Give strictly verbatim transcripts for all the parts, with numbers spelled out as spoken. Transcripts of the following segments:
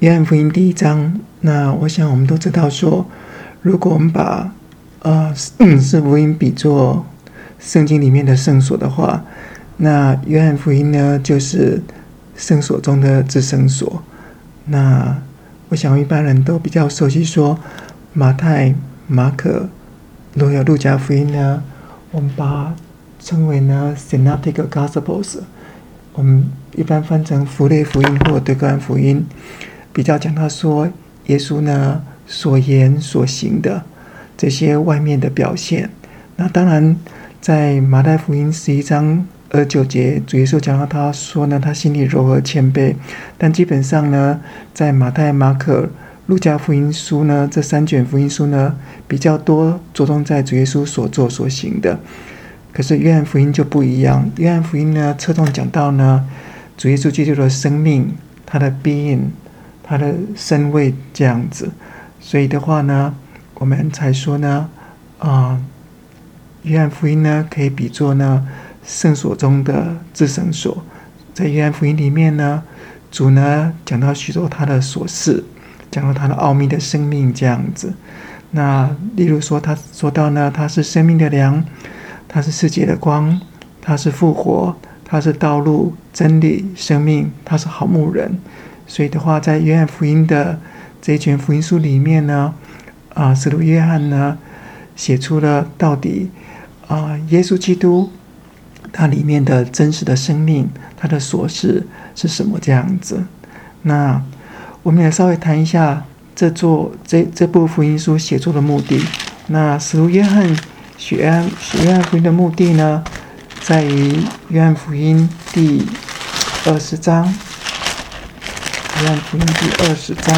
约翰福音第一章，那我想我们都知道说，如果我们把呃四福音比作圣经里面的圣所的话，那约翰福音呢就是圣所中的至圣所。那我想一般人都比较熟悉说，马太、马可、若有路加福音呢，我们把它称为呢 Synoptic Gospels， 我们一般翻成符类福音或对观福音，比较讲到说耶稣呢所言所行的这些外面的表现。那当然在马太福音十一章二十九节，主耶稣讲到他说呢，他心里柔和谦卑。但基本上呢，在马太、马可、路加福音书呢，这三卷福音书呢，比较多着重在主耶稣所做所行的。可是约翰福音就不一样，约翰福音呢，侧重讲到呢，主耶稣基督的生命，他的 being， 他的身位这样子。所以的话呢，我们才说呢，啊、呃，约翰福音呢，可以比作呢圣所中的至圣所。在约翰福音里面呢，主呢讲到许多他的琐事，讲到他的奥秘的生命这样子。那例如说，他说到呢，他是生命的粮，他是世界的光，他是复活，他是道路、真理、生命，他是好牧人。所以的话，在约翰福音的这一卷福音书里面呢，啊、呃，使徒约翰呢写出了到底啊、呃，耶稣基督他里面的真实的生命，他的琐事是什么这样子。那我们也稍微谈一下这座这这部福音书写作的目的。那使徒约翰写约翰写约翰福音的目的呢，在于约翰福音第二十章，约翰福音第二十章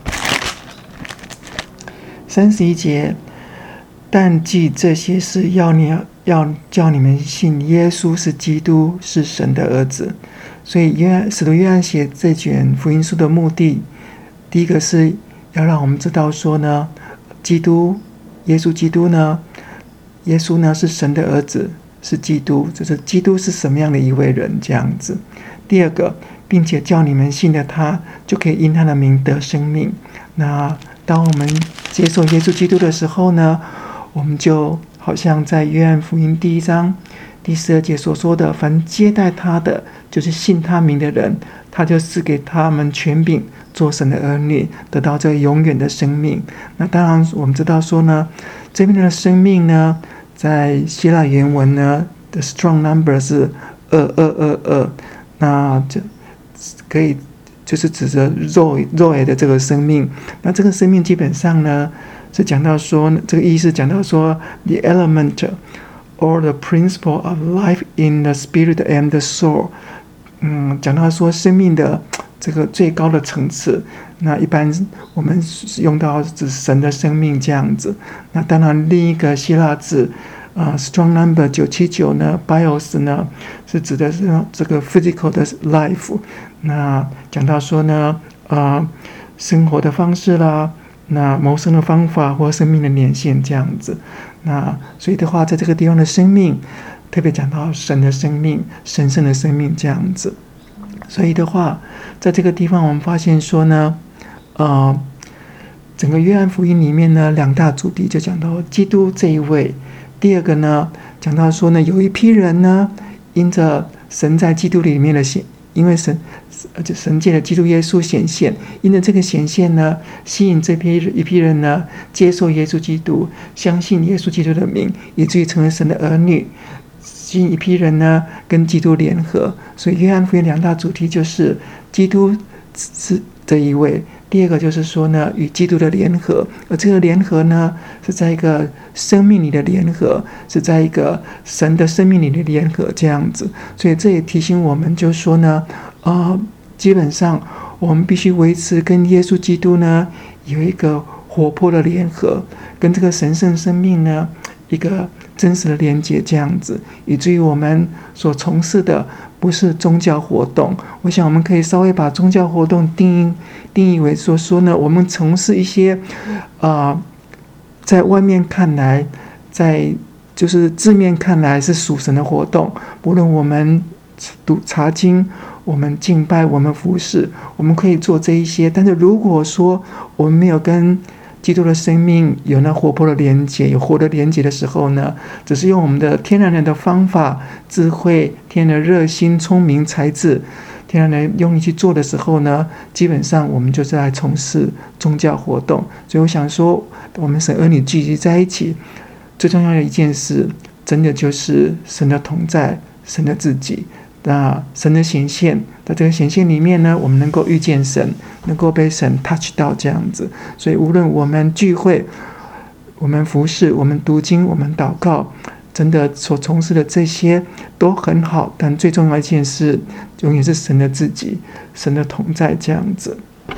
三十一节，但记这些事要你要叫你们信耶稣是基督，是神的儿子。所以约使徒约翰写这卷福音书的目的，第一个是要让我们知道说呢，基督耶稣基督呢，耶稣呢是神的儿子，是基督，就是基督是什么样的一位人这样子。第二个，并且叫你们信了他，就可以因他的名得生命。那当我们接受耶稣基督的时候呢，我们就好像在约翰福音第一章第十二节所说的，凡接待他的，就是信他名的人，他就赐给他们权柄，做神的儿女，得到这永远的生命。那当然我们知道说呢，这边的生命呢，在希腊原文呢的 strong number 是二二二二，那就可以就是指着肉肉的这个生命。那这个生命基本上呢是讲到说，这个意思讲到说 the element or the principle of life in the spirit and the soul， 嗯，讲到说生命的这个最高的层次。那一般我们用到指神的生命这样子。那当然另一个希腊字Uh, strong number 九七九呢 bios 呢是指的是这个 physical 的 life， 那讲到说呢呃生活的方式啦，那谋生的方法或生命的年限这样子。那所以的话，在这个地方的生命特别讲到神的生命，神圣的生命这样子。所以的话，在这个地方我们发现说呢呃整个约翰福音里面呢两大主题，就讲到基督这一位。第二个呢，讲到说呢，有一批人呢，因着神在基督里面的显，因为神神界的基督耶稣显现，因着这个显现呢，吸引这批一批人呢，接受耶稣基督，相信耶稣基督的名，以至于成为神的儿女。吸引一批人呢，跟基督联合。所以约翰福音两大主题就是基督是这一位。第二个就是说呢，与基督的联合，而这个联合呢，是在一个生命里的联合，是在一个神的生命里的联合这样子。所以这也提醒我们，就是说呢，呃，基本上我们必须维持跟耶稣基督呢有一个活泼的联合，跟这个神圣生命呢一个真实的连接这样子，以至于我们所从事的不是宗教活动。我想我们可以稍微把宗教活动定义定义为说说呢，我们从事一些呃，在外面看来，在就是字面看来是属神的活动，不论我们读查经， 我们敬拜，我们服侍，我们可以做这一些。但是如果说我们没有跟基督的生命有那活泼的连结，有活的连结的时候呢，只是用我们的天然人的方法、智慧、天然的热心、聪明、才智，天然人用力去做的时候呢，基本上我们就是在从事宗教活动。所以我想说，我们神儿女聚集在一起，最重要的一件事，真的就是神的同在，神的自己。那神的显现，在这个显现里面呢，我们能够遇见神，能够被神 touch 到这样子。所以无论我们聚会，我们服侍，我们读经，我们祷告，真的所从事的这些都很好，但最重要一件事，永远是神的自己，神的同在这样子。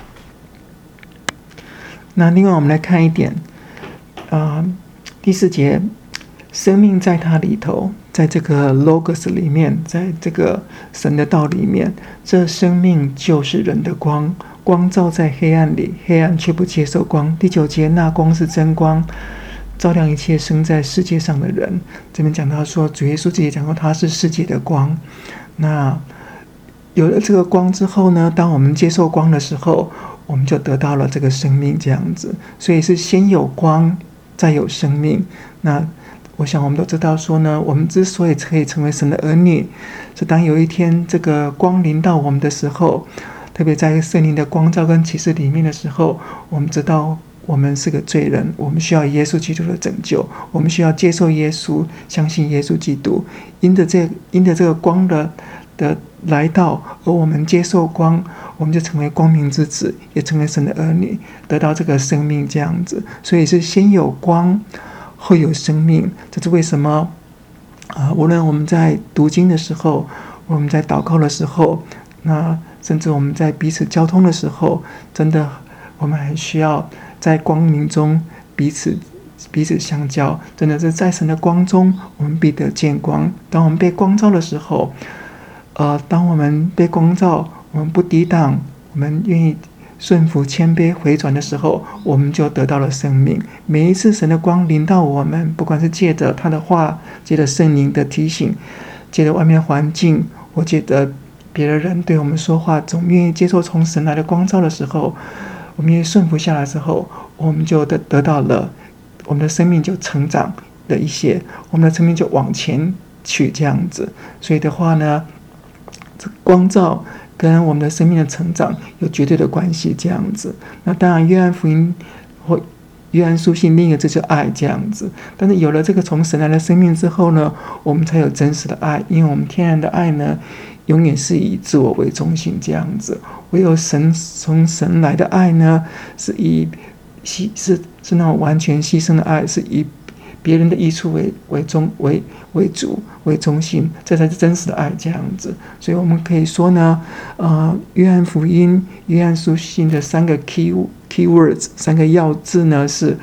那另外我们来看一点，啊、呃，第四节，生命在它里头，在这个 logos 里面，在这个神的道里面，这生命就是人的光，光照在黑暗里，黑暗却不接受光。第九节，那光是真光，照亮一切生在世界上的人。这边讲到说，主耶稣自己讲过，他是世界的光。那有了这个光之后呢，当我们接受光的时候，我们就得到了这个生命这样子。所以是先有光，再有生命。那我想我们都知道说呢，我们之所以可以成为神的儿女，是当有一天这个光临到我们的时候，特别在圣灵的光照跟启示里面的时候，我们知道我们是个罪人，我们需要耶稣基督的拯救，我们需要接受耶稣，相信耶稣基督。因着这因着这个光的的来到，而我们接受光，我们就成为光明之子，也成为神的儿女，得到这个生命这样子。所以是先有光，后有生命。这是为什么啊、呃？无论我们在读经的时候，我们在祷告的时候，那甚至我们在彼此交通的时候，真的我们还需要在光明中彼此彼此相交。真的是在神的光中，我们必得见光。当我们被光照的时候，呃，当我们被光照，我们不抵挡，我们愿意顺服谦卑回转的时候，我们就得到了生命。每一次神的光临到我们，不管是借着他的话，借着圣灵的提醒，借着外面的环境，或借着别的人对我们说话，总愿意接受从神来的光照的时候，我们愿意顺服下来之后，我们就得得到了，我们的生命就成长了一些，我们的生命就往前去这样子。所以的话呢，这光照跟我们的生命的成长有绝对的关系这样子。那当然约翰福音或约翰书信另一个字就是爱这样子。但是有了这个从神来的生命之后呢，我们才有真实的爱。因为我们天然的爱呢，永远是以自我为中心这样子。唯有神从神来的爱呢，是以牺是是那种完全牺牲的爱，是以别人的益处为为中为为主为中心，这才是真实的爱这样子。所以我们可以说呢，呃，约翰福音、约翰书信的三个 key key words， 三个要字呢是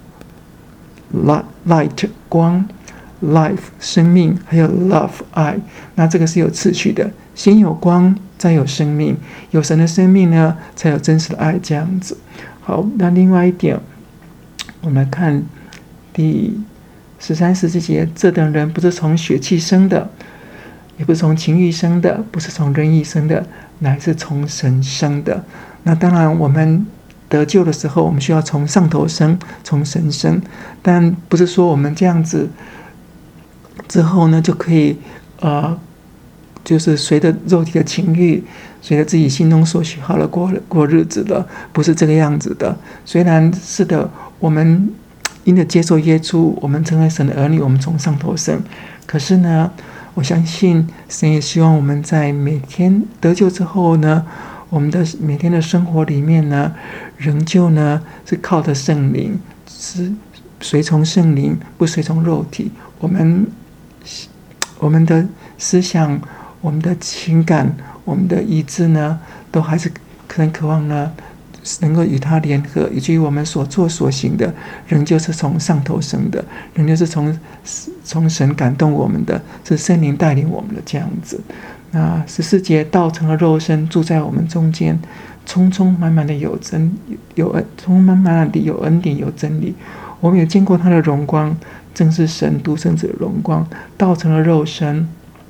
light 光、life 生命，还有 love 爱。那这个是有次序的，先有光，再有生命，有神的生命呢，才有真实的爱这样子。好，那另外一点，我们来看第十三、十四节，这等人不是从血气生的，也不是从情欲生的，不是从人意生的，乃是从神生的。那当然，我们得救的时候，我们需要从上头生，从神生，但不是说我们这样子之后呢，就可以呃，就是随着肉体的情欲，随着自己心中所喜好的过过日子的，不是这个样子的。虽然是的，我们因着接受耶稣，我们成为神的儿女，我们从上头生。可是呢，我相信神也希望我们在每天得救之后呢，我们的每天的生活里面呢，仍旧呢是靠着圣灵，是随从圣灵，不随从肉体。我们我们的思想、我们的情感、我们的意志呢，都还是可能渴望呢，能够与他联合，以至于我们所做所行的，仍旧是从上头生的，仍旧是从从神感动我们的，是圣灵带领我们的这样子。那十四节，道成了肉身，住在我们中间，充充满满的有真有恩，充充满满的有恩典有真理。我们也见过他的荣光，正是神独生子的荣光。道成了肉身，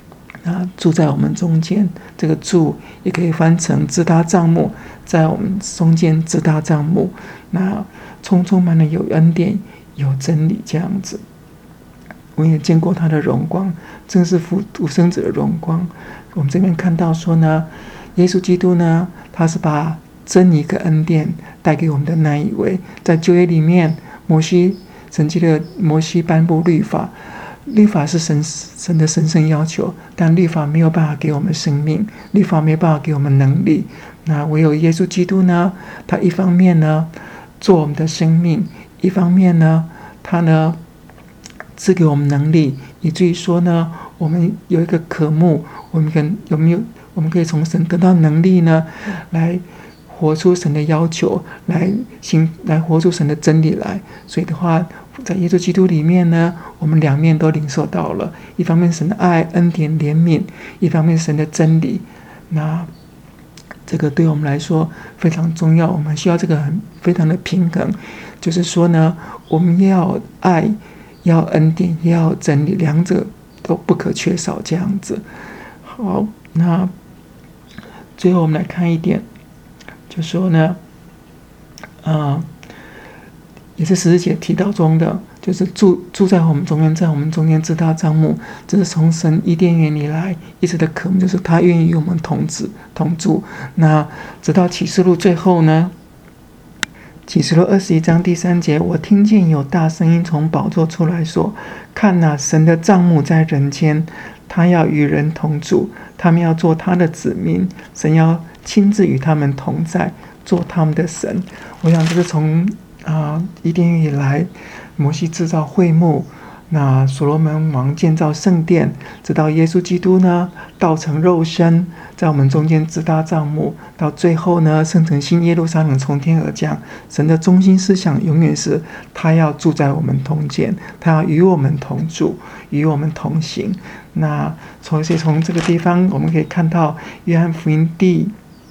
啊，住在我们中间。这个住也可以翻成支搭帐幕，在我们中间支搭帐幕，那充充满了有恩典有真理这样子。我们也见过他的荣光，正是独生子的荣光。我们这边看到说呢，耶稣基督呢，他是把真理跟恩典带给我们的那一位。在旧约里面，摩西神记的摩西颁布律法，律法是神神的神圣要求，但律法没有办法给我们生命，律法没有办法给我们能力。那唯有耶稣基督呢，他一方面呢做我们的生命，一方面呢他呢赐给我们能力，以至于说呢，我们有一个渴慕，我们跟有没有我们可以从神得到能力呢，来活出神的要求，来行来活出神的真理来。所以的话，在耶稣基督里面呢，我们两面都领受到了，一方面神的爱、恩典、怜悯，一方面神的真理。那这个对我们来说非常重要，我们需要这个很非常的平衡，就是说呢，我们要爱，要恩典，也要真理，两者都不可缺少这样子。好，那最后我们来看一点，就说呢，呃，也是十字节提到中的，就是住住在我们中间，在我们中间支搭帐幕，这是从神伊甸园以来一直的渴慕，就是他愿意与我们同治同住。那直到启示录最后呢，启示录二十一章第三节，我听见有大声音从宝座出来说：“看哪，神的帐幕在人间，他要与人同住，他们要做他的子民，神要亲自与他们同在，做他们的神。”我想这是从啊伊甸园以来，摩西制造会幕，那所罗门王建造圣殿，直到耶稣基督呢道成肉身，在我们中间支搭帐幕，到最后呢圣城新耶路撒冷从天而降。神的中心思想永远是他要住在我们中间，他要与我们同住，与我们同行。那所以从这个地方我们可以看到约翰福音第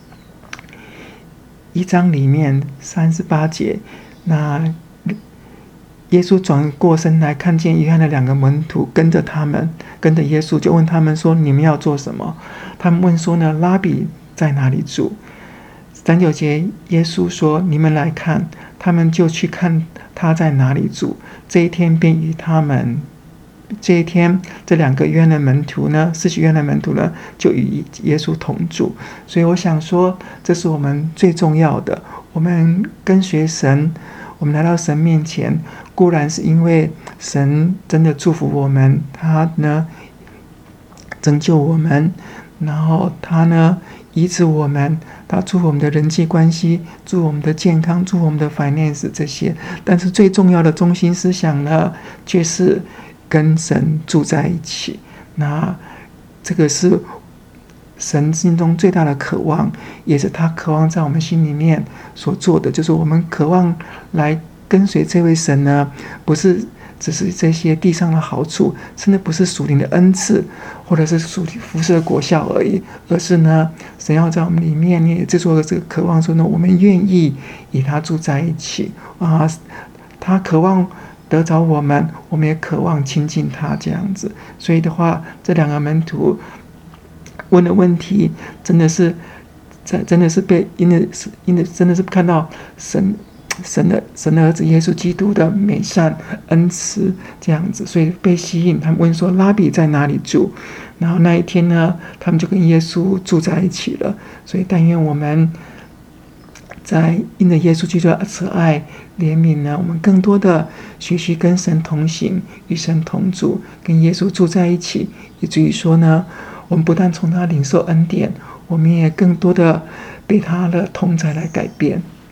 一章里面三十八节，那耶稣转过身来，看见约翰的两个门徒跟着他们，跟着耶稣，就问他们说：“你们要做什么？”他们问说呢：“拉比在哪里住？”三九节，耶稣说：“你们来看。”他们就去看他在哪里住。这一天便与他们，这一天这两个约翰的门徒呢，四十约翰的门徒呢，就与耶稣同住。所以我想说，这是我们最重要的。我们跟随神，我们来到神面前，固然是因为神真的祝福我们，他呢拯救我们，然后他呢医治我们，他祝福我们的人际关系，祝福我们的健康，祝福我们的 finance 这些。但是最重要的中心思想呢，却是跟神住在一起。那这个是神心中最大的渴望，也是他渴望在我们心里面所做的，就是我们渴望来跟随这位神呢，不是只是这些地上的好处，甚至不是属灵的恩赐，或者是属灵服侍的果效而已，而是呢，神要在我们里面也制作了这个渴望，说呢，我们愿意与他住在一起啊，他渴望得着我们，我们也渴望亲近他这样子。所以的话，这两个门徒问的问题，真的是，真的是被因的因的真的是看到神。神的神的儿子耶稣基督的美善恩慈这样子，所以被吸引。他们问说：“拉比在哪里住？”然后那一天呢，他们就跟耶稣住在一起了。所以但愿我们在因着耶稣基督的慈爱怜悯呢，我们更多的学习跟神同行，与神同住，跟耶稣住在一起，以至于说呢，我们不但从他领受恩典，我们也更多的被他的同在来改变。